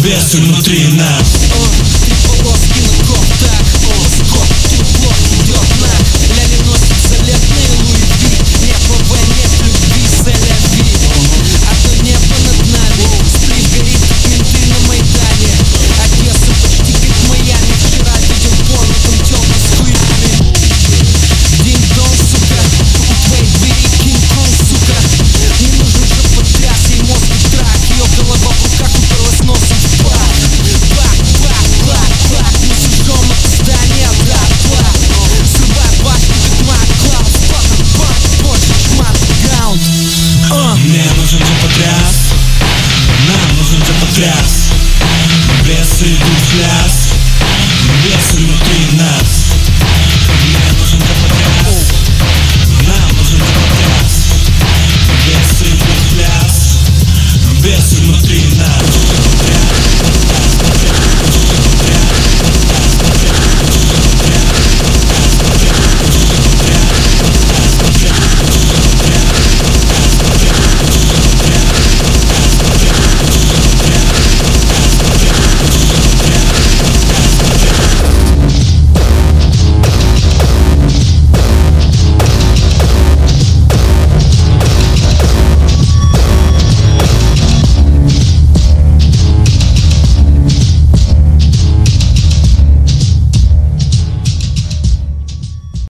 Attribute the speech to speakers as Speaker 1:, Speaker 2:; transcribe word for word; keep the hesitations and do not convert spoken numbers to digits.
Speaker 1: бесы внутри нас.
Speaker 2: Три полоски на кофтах, скот, тепло идет на. Ляли носит заветные Луи Ви. Небо в нет любви, сэляви. Одно небо над нами, сплив горит, как менты на Майдане. Одесса почти как Майами. Вчера видел порно, там тёлка с хуями. Динг-донг, сука, у твоей двери кинг-конг, сука. Мне нужен же потряс, ей мозг и трак. Её голова в руках уперлась носом в пах. Бак, бак, бак, бак. Мы сожжём это здание до тла. Срывай башню, как Мак-Клауд. Спаттер, бак, больше шмат, гаунд.
Speaker 1: Мне нужен же потряс, нам нужен же потряс. Бесы идут